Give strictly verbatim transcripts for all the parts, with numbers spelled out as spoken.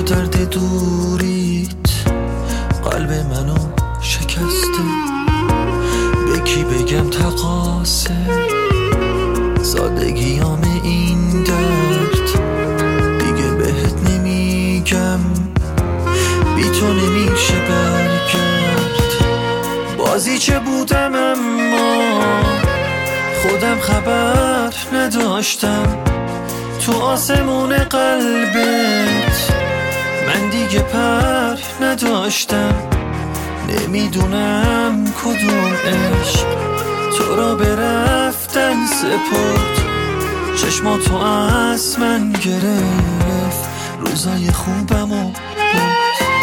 درد دوریت قلب منو شکسته. به کی بگم تقاصه سادگیام این درد، دیگه بهت نمیگم بی تو نمیشه برگرد. بازی چه بودم اما خودم خبر نداشتم، تو آسمون قلبت من دیگه پر نداشتم. نمیدونم کدوم عشق تو را به رفتن سپرد، چشماتو از من گرفت روزای خوبمو برد.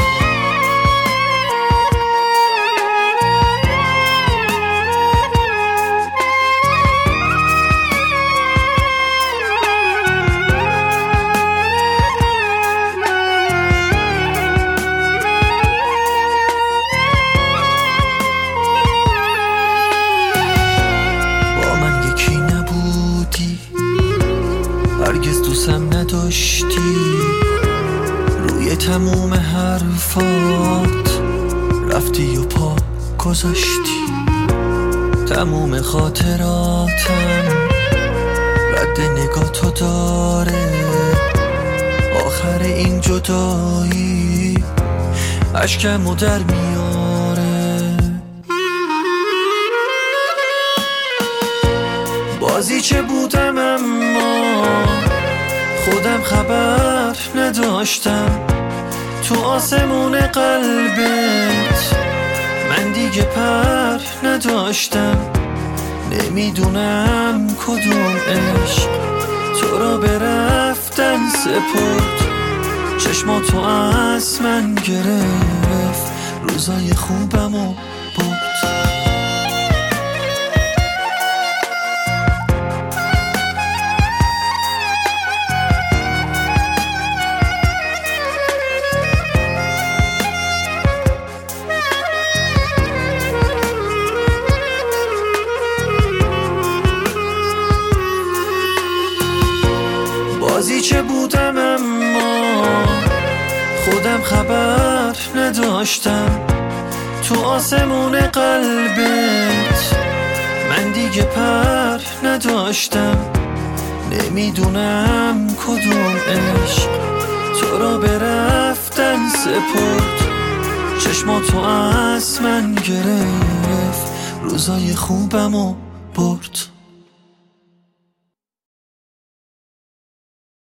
هرگز دوستم نداشتی، روی تموم حرفات رفتی و پا گذاشتی. تموم خاطراتم رد نگاه تو داره، آخر این جدایی اشکمو در میاره. بازی چه بودم اما خودم خبر نداشتم، تو آسمون قلبت من دیگه پر نداشتم. نمیدونم کدوم عشق تو را به رفتن سپرد، چشماتو از من گرفت روزای خوبمو برد. بازی چه بودم اما خودم خبر نداشتم، تو آسمون قلبت من دیگه پر نداشتم. نمیدونم کدوم عشق تو را به رفتن سپرد، چشماتو از من گرفت روزای خوبمو برد.